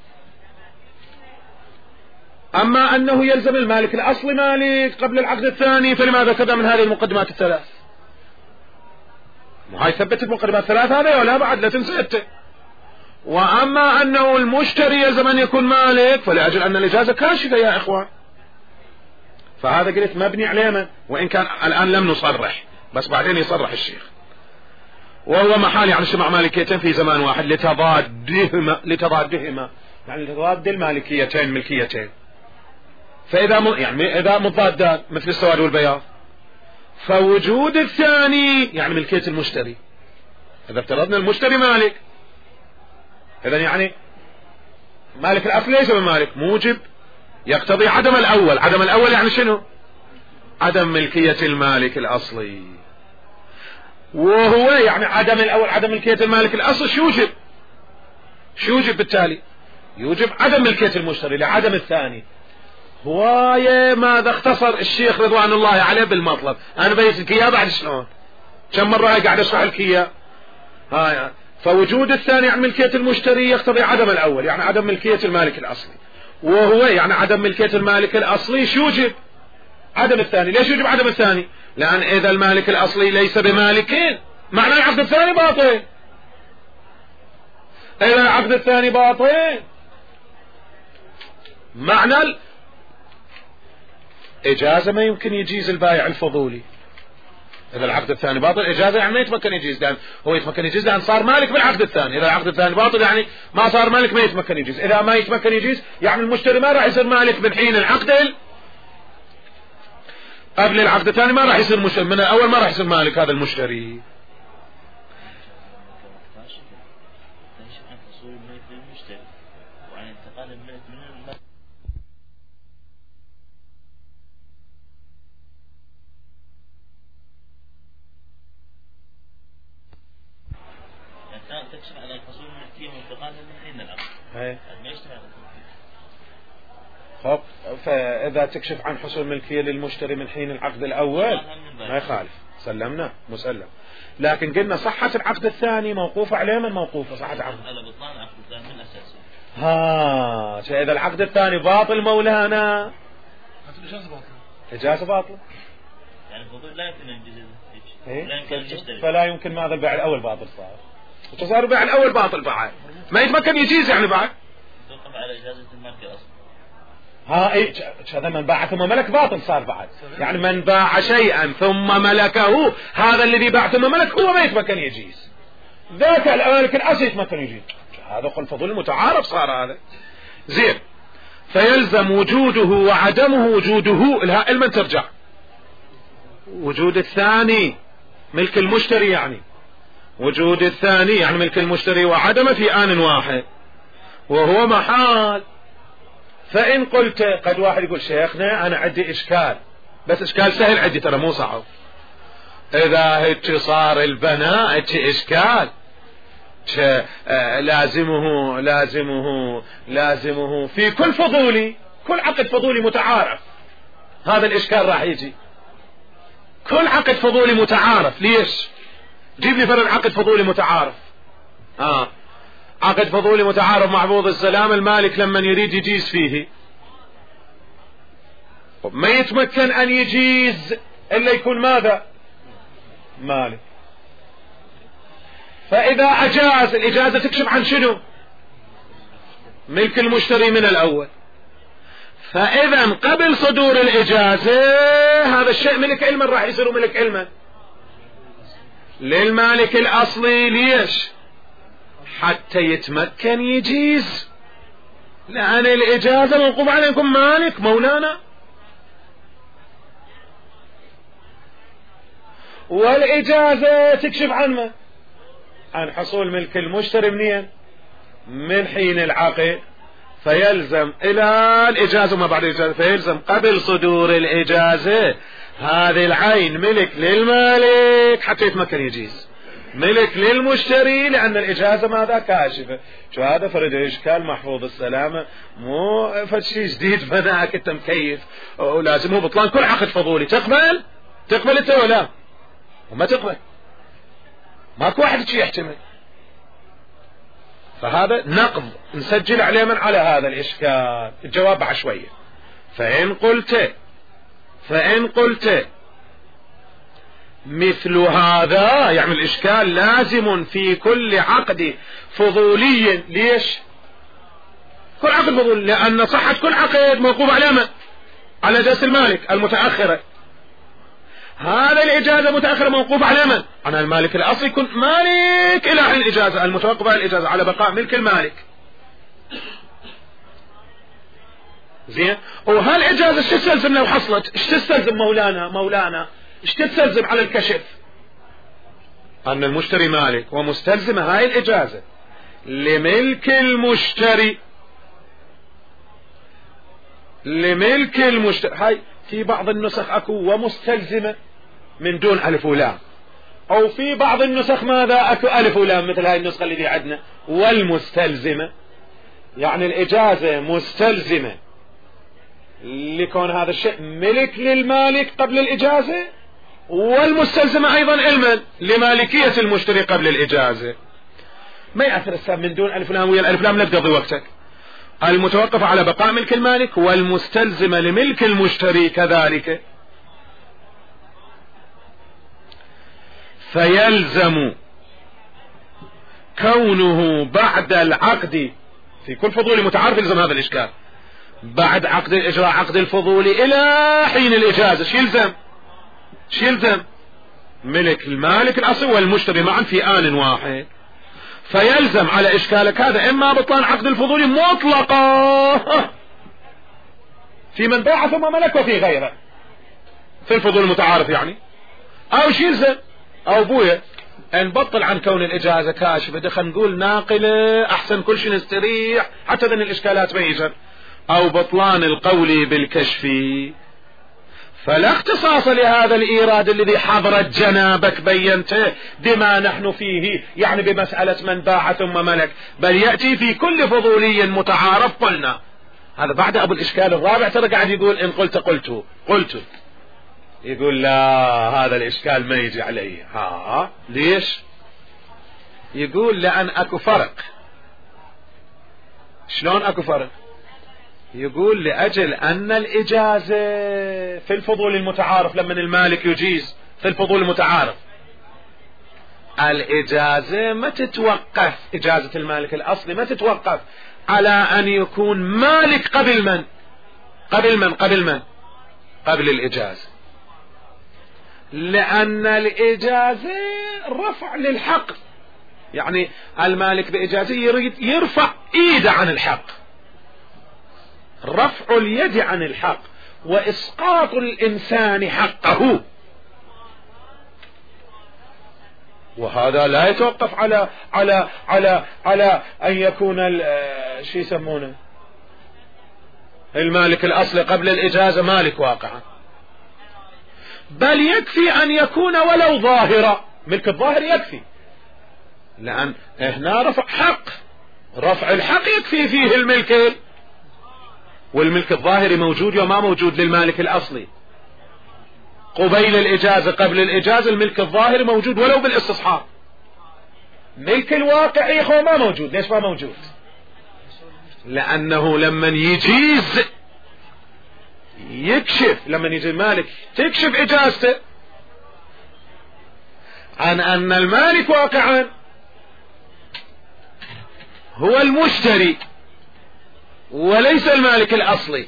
أما أنه يلزم المالك الأصلي مالك قبل العقد الثاني، فلماذا كذا من هذه المقدمات الثلاث؟ وهاي ثبت المقدمات الثلاث هذه ولا بعد لا تنسيته. وأما أنه المشتري يلزم أن يكون مالك فلأجل أن الإجازة كاشفة يا إخوان. فهذا قلت مبني عليه من؟ وإن كان الآن لم نصرح بس بعدين يصرح الشيخ. وهو محال يعني اجتماع مالكيتين في زمان واحد لتضادهما يعني لتضاد المالكيتين ملكيتين. فإذا يعني إذا مضادان مثل السواد والبياض فوجود الثاني يعني ملكية المشتري. إذا افترضنا المشتري مالك إذن يعني مالك الأصل ليس بمالك، موجب يقتضي عدم الأول. عدم الأول يعني شنو؟ عدم ملكية المالك الأصلي. وهو يعني عدم الأول عدم ملكية المالك الأصل شو يوجب بالتالي؟ يوجب عدم ملكية المشتري لعدم الثاني. هواية ماذا اختصر الشيخ رضوان الله عليه بالمطلب. أنا بيسك إياه بعد شلون كم مرة قاعد أشرح لك إياه. فوجود الثاني عن ملكية المشتري يقتضي عدم الأول يعني عدم ملكية المالك الأصلي، وهو يعني عدم ملكية المالك الأصلي شو يوجب؟ عدم الثاني. ليش يوجب عدم الثاني؟ لأن إذا المالك الأصلي ليس بمالكين معنى العقد الثاني باطل. إذا العقد الثاني باطل. معنى الإجازة ما يمكن يجيز البائع الفضولي. إذا العقد الثاني باطل إجازة يعني ما يتمكن يجيز، لأن هو يتمكن يجيز لأن صار مالك بالعقد الثاني. إذا العقد الثاني باطل يعني ما صار مالك، ما يتمكن يجيز. إذا ما يتمكن يجيز يعني المشتري ما راح يصير مالك من حين العقد قبل العقد الثاني، ما راح يصير مشتري من الأول، ما راح يصير مالك هذا المشتري. تكشف على الحصول الملكية وانتقالها من حين العقد. ما يشتغل. خب فإذا تكشف عن حصول ملكية للمشتري من حين العقد الأول ما يخالف، سلمنا مسلم. لكن قلنا صحة العقد الثاني موقوفة عليه، من موقوفة صحة العقد؟ على بطلان العقد الثاني من أساسه. إذا العقد الثاني باطل مولانا، إجازة باطلة. يعني الفضول لا يمكن الجزء لا يمكن، فلا يمكن ماذا البيع الأول باطل صار، صار البيع الأول باطل بعد، ما يتمكن يجيز يعني بعد. توقف على إجازة المالك الأصلي. هذا من باع ثم ملك باطل صار بعد. يعني من باع شيئا ثم ملكه، هذا الذي باع ثم ملك هو ما يتمكن يجيز، ذاك المالك الأصلي يتمكن يجيز. هذا قل فضول المتعارف صار هذا زين. فيلزم وجوده وعدمه. وجوده الهاء من ترجع، وجود الثاني ملك المشتري، يعني وجود الثاني يعني ملك المشتري وعدمه في آن واحد وهو محال. فإن قلت، قد واحد يقول شيخنا أنا عندي إشكال، بس إشكال سهل عندي ترى مو صعب. إذا هيك صار البناء هيك إشكال لازمه في كل فضولي، كل عقد فضولي متعارف هذا الإشكال راح يجي. كل عقد فضولي متعارف. ليش؟ جيب لي فرد عقد فضولي متعارف. عقد فضولي متعارف محفوظ السلام، المالك لما يريد يجيز فيه ما يتمكن أن يجيز إلا يكون ماذا؟ مالك. فإذا أجاز، الإجازة تكشف عن شنو؟ ملك المشتري من الأول. فإذا قبل صدور الإجازة هذا الشيء ملك علما راح يصير ملك علما للمالك الأصلي. ليش؟ حتى يتمكن يجيز، لأن الإجازة موقوف عليكم مالك مولانا. والإجازة تكشف عن عن حصول ملك المشتري منين؟ من حين العقد. فيلزم إلى الإجازة وما بعد الإجازة، فيلزم قبل صدور الإجازة هذه العين ملك للمالك حتى يتمكن يجيز، ملك للمشتري لأن الإجازة ماذا؟ كاشفة. شو هذا فرد إشكال محفوظ السلامة، مو فشي جديد بناك أنت مكيف ولازم هو بطلان كل عقد فضولي. تقبل أنت ولا وما تقبل؟ ماكو واحد شي يحتمل. فهذا نقض نسجل عليه من على هذا الإشكال. الجواب عشوية. فإن قلت مثل هذا يعني الإشكال لازم في كل عقد فضولي. ليش؟ كل عقد فضولي لأن صحة كل عقد موقوف على على إجازة المالك المتأخرة. هذا الإجازة متأخرة موقوف على من؟ على المالك الأصلي، يكون مالك إلى حين الإجازة، المتوقف على الإجازة على بقاء ملك المالك. زين. وهل إجازة ايش تستلزم لو حصلت؟ ايش تستلزم مولانا ايش تستلزم على الكشف؟ أن المشتري مالك ومستلزمة هاي الإجازة لملك المشتري. هاي في بعض النسخ أكو ومستلزمة من دون ألف ولام، أو في بعض النسخ ماذا أكو ألف ولام مثل هاي النسخة اللي عندنا. والمستلزمة يعني الإجازة مستلزمة لكون هذا الشيء ملك للمالك قبل الإجازة، والمستلزمة أيضا علما لمالكية المشتري قبل الإجازة. ما يأثر السبب من دون ألف لام، ويا الألف لام لا تقضي وقتك. المتوقف على بقاء ملك المالك والمستلزمة لملك المشتري كذلك. فيلزم كونه بعد العقد في كل فضولي متعارف يلزم هذا الإشكال. بعد عقد الإجراء عقد الفضولي إلى حين الإجازة شو يلزم ملك المالك الأصلي والمشتري معا في آن واحد. فيلزم على إشكالك هذا إما بطلان عقد الفضولي مطلقا في من باع ثم ملك وفي غيره في الفضول المتعارف يعني، أو شو يلزم أو بويا ان بطل عن كون الإجازة كاشفة دخل نقول ناقلة أحسن كل شيء نستريح حتى ذن الإشكالات ما يجر، أو بطلان القول بالكشف. فلا اختصاص لهذا الإيراد الذي حضرت جنابك بينته بما نحن فيه يعني بمسألة من باع ثم ملك، بل يأتي في كل فضولي متعارف قلنا. هذا بعد أبو الإشكال الرابع ترى قاعد يقول إن قلت يقول لا هذا الإشكال ما يجي عليه. ليش؟ يقول لأن أكو فرق. شلون أكو فرق؟ يقول لأجل أن الإجازة في الفضول المتعارف لما المالك يجيز في الفضول المتعارف الإجازة ما تتوقف، إجازة المالك الأصلي ما تتوقف على أن يكون مالك قبل الإجازة، لأن الإجازة رفع للحق، يعني المالك بإجازة يريد يرفع إيده عن الحق، رفع اليد عن الحق وإسقاط الإنسان حقه، وهذا لا يتوقف على أن يكون شو يسمونه المالك الأصلي قبل الإجازة مالك واقعا، بل يكفي أن يكون ولو ظاهرا، ملك الظاهر يكفي، لأن هنا رفع الحق يكفي فيه الملك، والملك الظاهري موجود وما موجود للمالك الأصلي قبيل الإجازة قبل الإجازة، الملك الظاهري موجود ولو بالاستصحاب، ملك الواقع يا اخوة ما موجود. ليش ما موجود؟ لأنه لما يجيز يكشف، لما يجي المالك تكشف إجازته عن أن المالك واقعا هو المشتري وليس المالك الأصلي،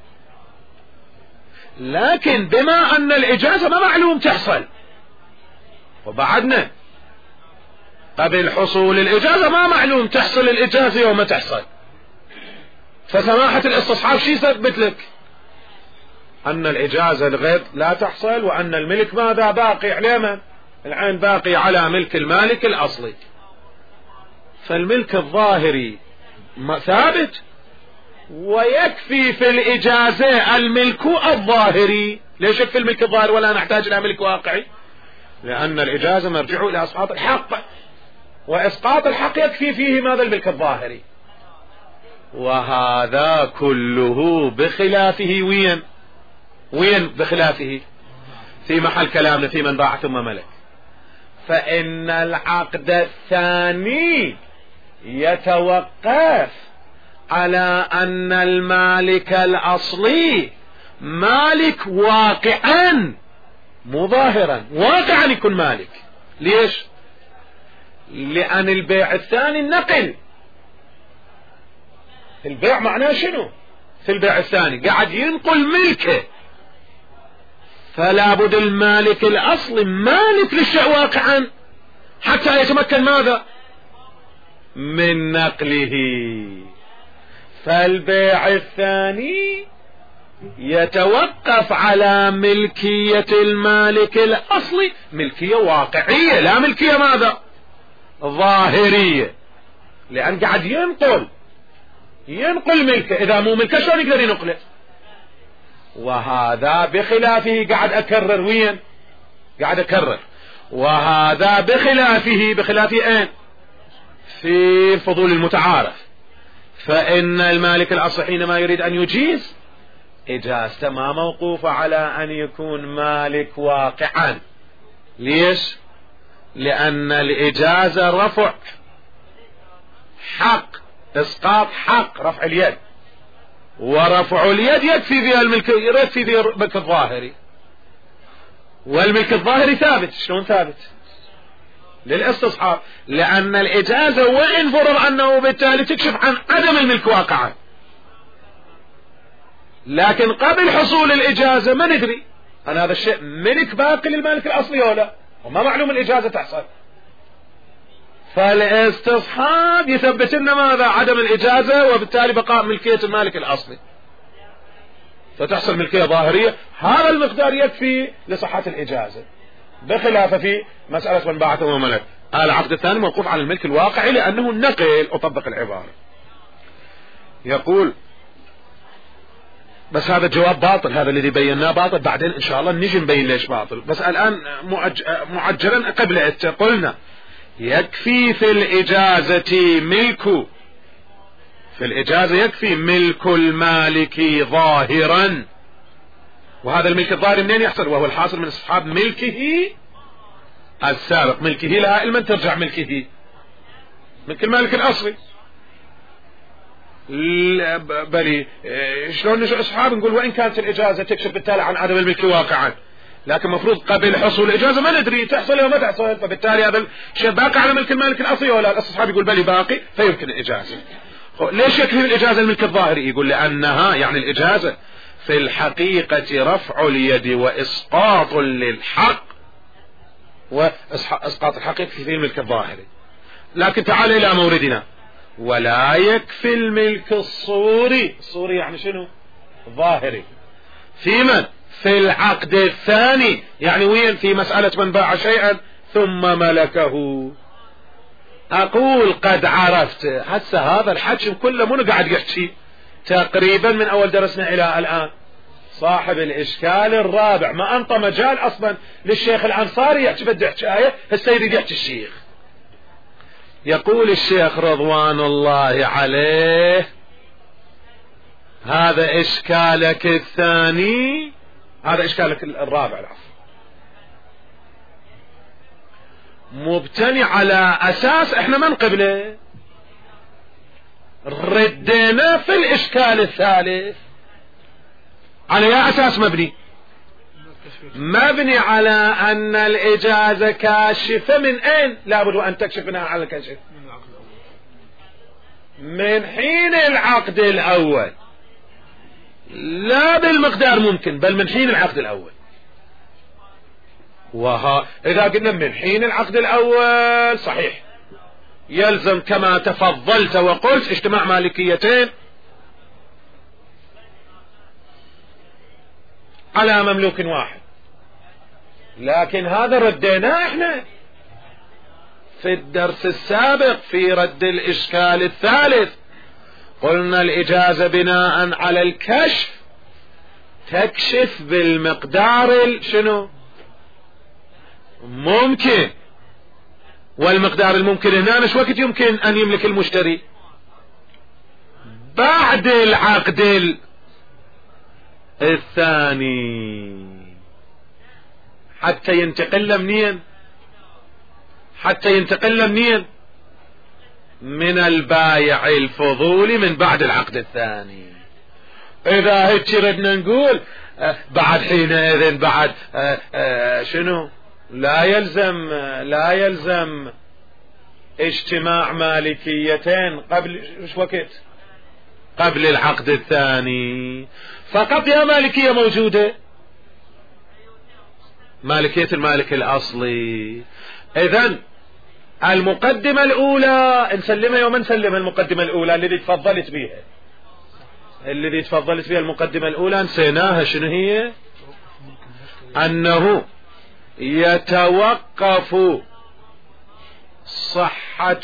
لكن بما أن الإجازة ما معلوم تحصل، وبعدنا قبل حصول الإجازة ما معلوم تحصل الإجازة يوم تحصل، فسماحة الاستصحاب شي يثبت لك أن الإجازة الغير لا تحصل، وأن الملك ماذا باقي على من؟ العين باقي على ملك المالك الأصلي، فالملك الظاهري ثابت، ويكفي في الإجازة الملك الظاهري. ليش يكفي الملك الظاهري ولا نحتاج إلى ملك واقعي؟ لأن الإجازة مرجع إلى إسقاط الحق، وإسقاط الحق يكفي فيه ماذا؟ الملك الظاهري. وهذا كله بخلافه وين بخلافه؟ في محل كلامنا في من باع ثم ملك. فإن العقد الثاني يتوقف على أن المالك الأصلي مالك واقعا مو ظاهرا، واقعا يكون مالك. ليش؟ لأن البيع الثاني النقل. البيع معناه شنو؟ في البيع الثاني قاعد ينقل ملكه، فلا بد المالك الأصلي مالك للشيء واقعا حتى يتمكن ماذا؟ من نقله. فالبيع الثاني يتوقف على ملكية المالك الأصلي، ملكية واقعية لا ملكية ماذا؟ ظاهرية، لأن قاعد ينقل ملكه، إذا مو ملكه شلون يقدر ينقله؟ وهذا بخلافه، قاعد أكرر وهذا بخلافه أين؟ في الفضول المتعارف. فإن المالك الأصلي حينما يريد أن يجيز إجازته ما موقوفة على أن يكون مالك واقعا. ليش؟ لأن الإجازة رفع حق، إسقاط حق، رفع اليد، ورفع اليد يكفي فيها الملك الظاهري، والملك الظاهري ثابت. شلون ثابت؟ للاستصحاب، لأن الإجازة وإن فرض أنه بالتالي تكشف عن عدم الملك واقعا، لكن قبل حصول الإجازة ما ندري أن هذا الشيء ملك باقي للمالك الأصلي أو لا، وما معلوم الإجازة تحصل. فالاستصحاب يثبت لنا ماذا؟ عدم الإجازة، وبالتالي بقاء ملكية المالك الأصلي، فتحصل ملكية ظاهرية. هذا المقدار يكفي لصحة الإجازة، بخلاف في مسألة من باعته وملك. العقد الثاني موقوف على الملك الواقعي لأنه النقل. أطبق العبارة. يقول بس هذا الجواب باطل، هذا الذي بيناه باطل، بعدين إن شاء الله نجي نبين ليش باطل، بس الآن معجلا قبل قلنا يكفي في الإجازة يكفي ملك المالك ظاهرا، وهذا الملك الظاهر منين يحصل؟ وهو الحاصل من استصحاب ملكه السابق. ملكه لها علما ترجع ملك المالك الأصلي. بلي شلون استصحاب؟ نقول وإن كانت الإجازة تكشف بالتالي عن عدم الملك واقعا، لكن مفروض قبل حصول الإجازة ما ندري تحصل أو ما تحصل، فبالتالي هذا الشيء باقي على ملك المالك الأصلي ولا؟ الاستصحاب يقول بلي باقي، فيمكن الإجازة. ليش يكفي الإجازة الملك الظاهري؟ يقول لأنها يعني الإجازة في الحقيقة رفع اليد وإسقاط للحق، وإسقاط الحق يكفي في الملك الظاهري. لكن تعال إلى موردنا، ولا يكفي الملك الصوري. الصوري يعني شنو؟ ظاهري. في من؟ في العقد الثاني، يعني وين؟ في مسألة من باع شيئا ثم ملكه. أقول قد عرفت هسه هذا الحجم كله منو قاعد يحكي تقريبا من أول درسنا إلى الآن؟ صاحب الإشكال الرابع. ما أنطى مجال أصلا للشيخ الأنصاري يحكي بده حكاية، هسه يريد يحكي الشيخ. يقول الشيخ رضوان الله عليه هذا إشكالك الثاني، هذا إشكالك الرابع العفو، مبتني على أساس احنا من قبله ردينا في الإشكال الثالث. على أي أساس مبني؟ مبني على أن الإجازة كاشفة من أين؟ لابد أن تكشف منها على الكشف من حين العقد الأول، لا بالمقدار ممكن، بل من حين العقد الأول. إذا قلنا من حين العقد الأول صحيح، يلزم كما تفضلت وقلت اجتماع مالكيتين على مملوك واحد، لكن هذا رديناه احنا في الدرس السابق في رد الإشكال الثالث. قلنا الإجازة بناء على الكشف تكشف بالمقدار شنو؟ ممكن، والمقدار الممكن هنا مش وقت يمكن أن يملك المشتري بعد العقد الثاني حتى ينتقل منين؟ حتى ينتقل منين؟ من البايع الفضولي من بعد العقد الثاني. إذا هيك ردنا نقول بعد حينئذ بعد شنو؟ لا يلزم اجتماع مالكيتين قبل ايش وقت؟ قبل العقد الثاني فقط. يا مالكية موجودة، مالكية المالك الأصلي. إذن المقدمة الأولى نسلمها يوم نسلمها. المقدمة الأولى الذي تفضلت بها المقدمة الأولى نسيناها. شنو هي؟ أنه يتوقف صحة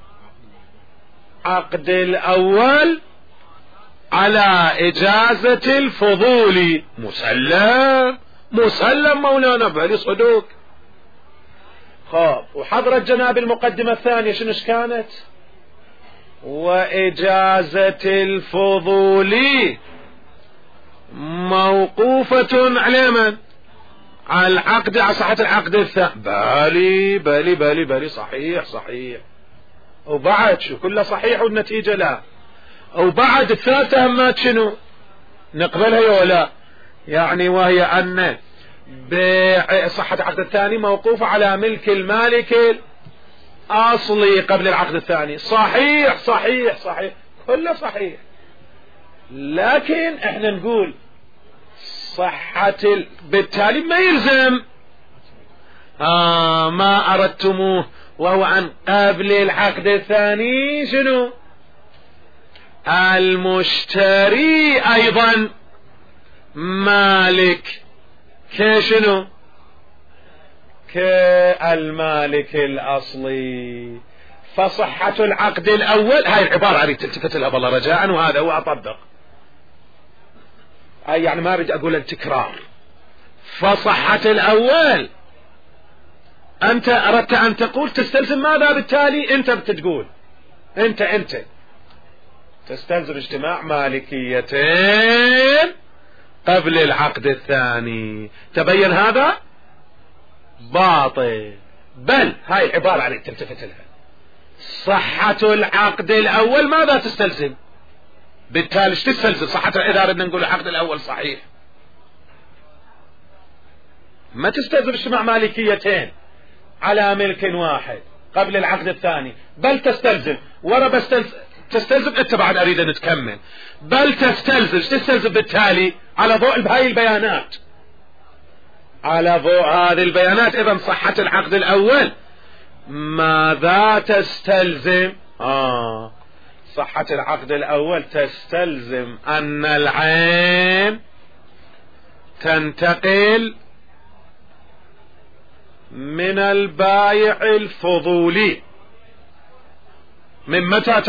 العقد الأول على إجازة الفضول. مسلم مولانا بهذه صدوق. وحضرت جناب المقدمة الثانية شنو كانت؟ وإجازة الفضول موقوفة على من؟ على العقد، على صحة العقد الثاني. بالي صحيح. وبعد شو كله صحيح والنتيجة لا. وبعد الثالثة همات شنو نقبلها ولا؟ يعني وهي أن بصحة العقد الثاني موقوفة على ملك المالك أصلي قبل العقد الثاني، صحيح صحيح صحيح، كله صحيح. لكن احنا نقول صحة بالتالي ما يلزم ما أردتموه وهو عن قبل العقد الثاني شنو؟ المشتري أيضا مالك كشنو؟ كالمالك الأصلي. فصحة العقد الأول، هاي العبارة أريد تلتفت لها بالله رجاء، وهذا هو أطبق، أي يعني ما أريد أقول التكرار. فصحة الأول أنت أردت أن تقول تستلزم ماذا بالتالي؟ أنت بتقول أنت تستلزم اجتماع مالكيتين قبل العقد الثاني. تبين هذا باطل. بل هاي العبارة عليك تلتفت لها، صحة العقد الأول ماذا تستلزم؟ بالتالي ايش تستلزم؟ صحة إذا أردنا نقول العقد الأول صحيح، ما تستلزم اجتماع مالكيتين على ملك واحد قبل العقد الثاني، بل تستلزم تستلزم انت بعد اريد ان تكمل، بل تستلزم بالتالي على ضوء هاي البيانات، على ضوء هذه البيانات. اذا صحة العقد الاول ماذا تستلزم؟ صحة العقد الاول تستلزم ان العين تنتقل من البائع الفضولي. من متى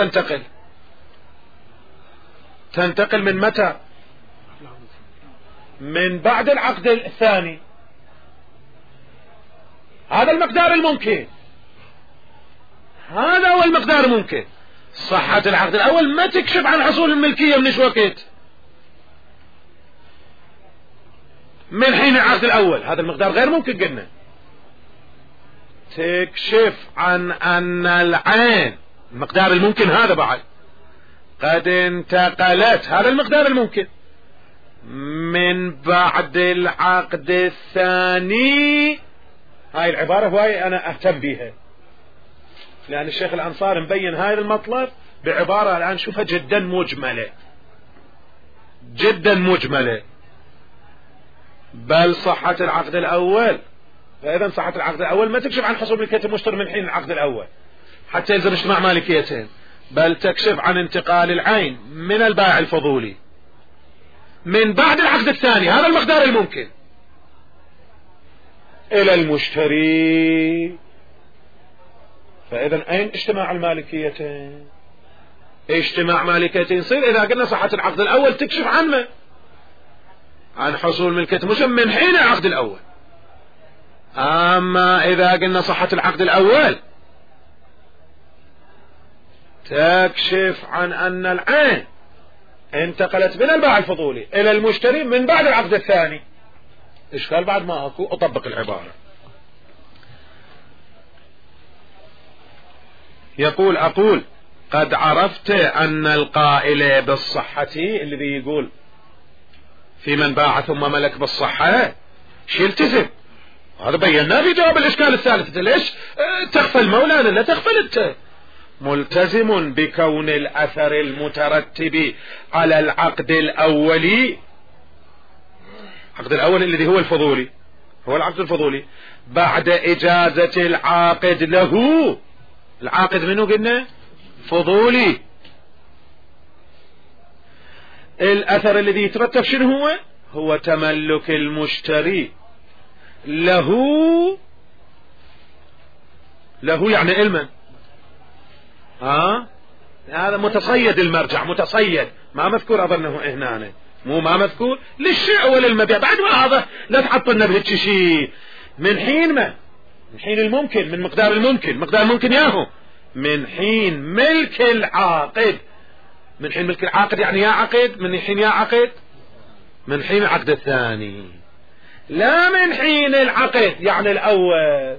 تنتقل من متى؟ من بعد العقد الثاني. هذا المقدار الممكن، هذا هو المقدار الممكن. صحة العقد الأول ما تكشف عن حصول الملكية من ايش وقت؟ من حين العقد الأول. هذا المقدار غير ممكن قلنا. تكشف عن أن العين، المقدار الممكن هذا بعد، قد انتقلت، هذا المقدار الممكن، من بعد العقد الثاني. هاي العبارة هواي أنا أهتم بيها، لأن الشيخ الأنصار مبين هاي المطلب بعبارة الآن شوفها جدا مجملة، جدا مجملة. بل صحة العقد الأول، فإذا صحة العقد الأول ما تكشف عن حصول ملكية المشتري من حين العقد الأول حتى يلزم اجتماع مالكيتين، بل تكشف عن انتقال العين من البائع الفضولي من بعد العقد الثاني، هذا المقدار الممكن، إلى المشتري. فإذا أين اجتماع المالكيتين؟ اجتماع مالكيتين يصير إذا قلنا صحة العقد الأول تكشف عنه، عن حصول ملكية المشتري من حين العقد الأول. أما إذا قلنا صحة العقد الأول تكشف عن أن العين انتقلت من البائع الفضولي إلى المشتري من بعد العقد الثاني، إشكال بعد ما أكو أطبق العبارة. يقول أقول قد عرفت أن القائل بالصحة، الذي يقول في من باع ثم ملك بالصحة شي التزم، هذا بينا في جواب الإشكال الثالث. ليش تغفل مولانا؟ لا تغفل أنت، ملتزم بكون الأثر المترتب على العقد الأولي، العقد الأول الذي هو الفضولي، هو العقد الفضولي، بعد إجازة العاقد له. العاقد منه قلنا فضولي. الأثر الذي يترتب شنو هو؟ هو تملك المشتري له يعني علما. هذا متصيد المرجع، متصيد ما مذكور أظنه هنا، مو ما مذكور للشيء وللمبيع بعد. هذا لا تحطنا بهيك شيء. من حين ما؟ من حين الممكن، من مقدار الممكن. مقدار الممكن ياهو من حين ملك العاقد. من حين ملك العاقد يعني يا عقد، من حين يا عقد من حين العقد الثاني، لا من حين العقد يعني الأول.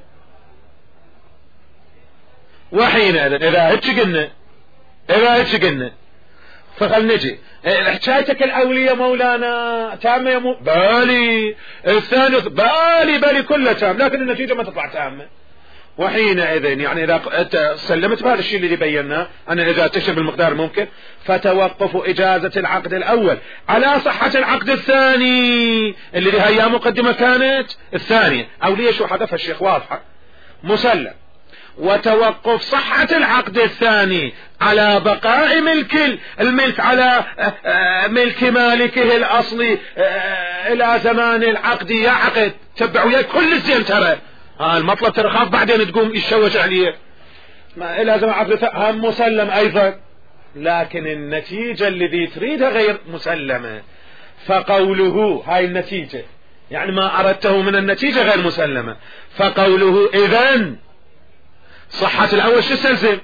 وحينئذ إذا هيك قلنا فخل نجي حكايتك الأولية مولانا تامة يا بالي، الثاني بالي كلها تام، لكن النتيجة ما تطلع تامة. وحينئذ يعني إذا سلمت بهذا الشيء اللي بيناه أن الإجازة تشمل المقدار الممكن، فتوقف إجازة العقد الأول على صحة العقد الثاني اللي هي مقدمة كانت الثانية، أو ليش وحذفها الشيخ واضحة مسلم، وتوقف صحة العقد الثاني على بقاء الملك على ملك مالكه الأصلي إلى زمان العقد يعقد. تبعوا وياك كل الزين ترى المطلب ترى خاف بعدين تقوم يشوش عليه إلى زمان عقد هم مسلم أيضا، لكن النتيجة الذي تريدها غير مسلمة. فقوله هاي النتيجة يعني ما أردته من النتيجة غير مسلمة، فقوله إذن صحة الأول شو يستلزم؟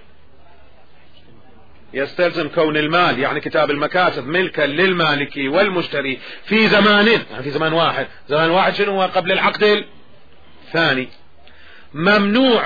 يستلزم كون المال يعني كتاب المكاتب ملكا للمالكي والمشتري في زمان، يعني في زمان واحد. زمان واحد شنو هو؟ قبل العقد الثاني. ممنوع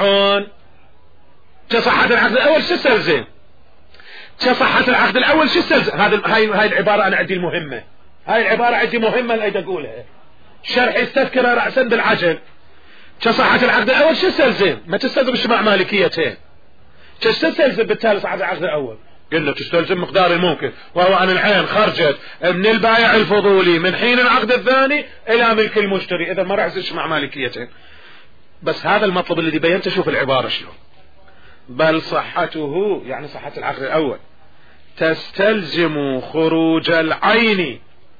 كصحة العقد الأول شو يستلزم؟ كصحة العقد الأول شو يستلزم؟ هاي العبارة أنا عندي المهمة، هاي العبارة عندي مهمة اللي أقولها، شرح يستذكر رأسا بالعجل. كصحة العقد الأول شو يستلزم؟ ما تستلزم اجتماع مالكيتين، تستلزم بالتالي صحة العقد الأول قلنا تستلزم مقدار الممكن، وهو أن العين خرجت من البائع الفضولي من حين العقد الثاني إلى ملك المشتري، إذا ما راح يصير اجتماع مالكيتين. بس هذا المطلب الذي بينته، شوف العبارة شلون. بل صحته يعني صحة العقد الأول تستلزم خروج العين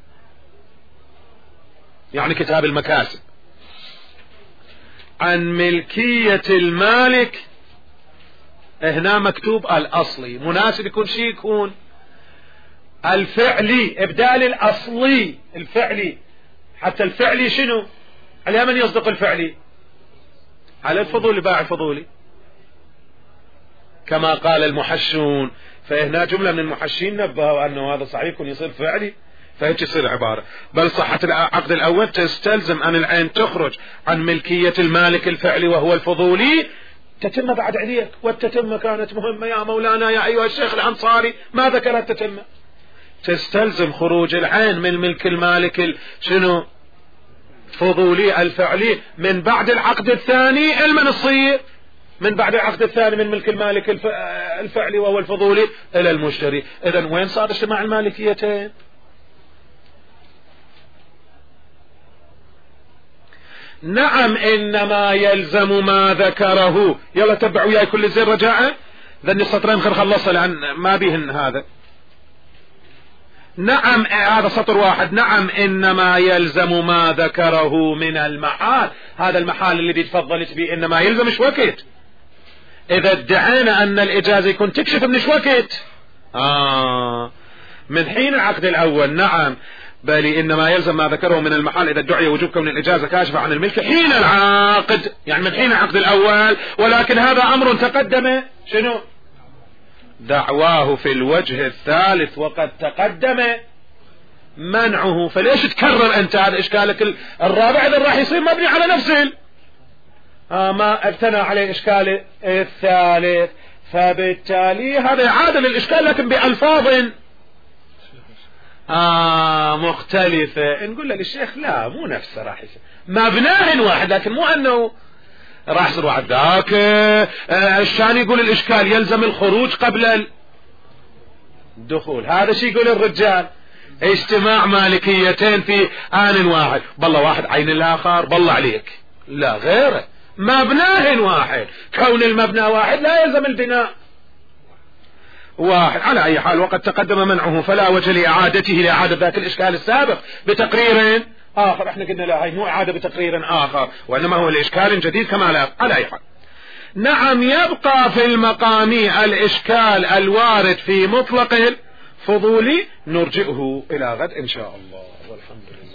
يعني كتاب المكاسب عن ملكية المالك. هنا مكتوب الأصلي، مناسب يكون شيء يكون الفعلي إبدال الأصلي الفعلي. حتى الفعلي شنو؟ على من يصدق الفعلي؟ على الفضولي باع الفضولي كما قال المحشون. فهنا جملة من المحشين نبهوا أنه هذا صحيح يكون يصير فعلي، فهيك يصير عبارة. بل صحة العقد الأول تستلزم أن العين تخرج عن ملكية المالك الفعلي وهو الفضولي. تتمة بعد عليك، والتتمة كانت مهمة يا مولانا يا أيها الشيخ الأنصاري، ما ذكرت التتمة. تستلزم خروج العين من ملك المالك شنو؟ فضولي الفعلي من بعد العقد الثاني. المن الصير من بعد العقد الثاني من ملك المالك الفعلي وهو الفضولي إلى المشتري. إذن وين صار اجتماع المالكيتين؟ نعم إنما يلزم ما ذكره. يلا تبعوا وياي كل زين رجاء، ذني السطرين خير خلصها لأن ما بيهن هذا. نعم هذا سطر واحد. نعم إنما يلزم ما ذكره من المحال. هذا المحال اللي تفضلت به إنما يلزم ايش وقت؟ إذا ادعينا أن الإجازة يكون تكشف من ايش وقت؟ من حين العقد الأول. نعم بل إنما يلزم ما ذكره من المحال إذا ادعي وجوب كون الإجازة كاشفة عن الملك حين العقد، يعني من حين العقد الأول. ولكن هذا أمر تقدم شنو؟ دعواه في الوجه الثالث وقد تقدم منعه. فليش تكرر أنت هذا إشكالك الرابع إذا راح يصير مبني على نفسه ما ابتنى عليه إشكال الثالث. فبالتالي هذا يعادل الإشكال لكن بألفاظ مختلفة. نقول لك الشيخ لا مو نفسه راح يصير مبناه واحد، لكن مو أنه راح يصير واحد ذاك. الشان يقول الإشكال يلزم الخروج قبل الدخول، هذا شيء يقول الرجال اجتماع مالكيتين في آن واحد. بالله واحد عين الآخر بالله عليك، لا غيره مبناه واحد. كون المبنى واحد لا يلزم البناء واحد. على أي حال وقد تقدم منعه فلا وجه لإعادته لإعادة ذاك الإشكال السابق بتقرير آخر. احنا قلنا لا هي مو إعادة بتقرير آخر وإنما هو الإشكال جديد كما لا. على أي حال نعم يبقى في المقام الإشكال الوارد في مطلق الفضولي. نرجئه إلى غد إن شاء الله والحمد لله.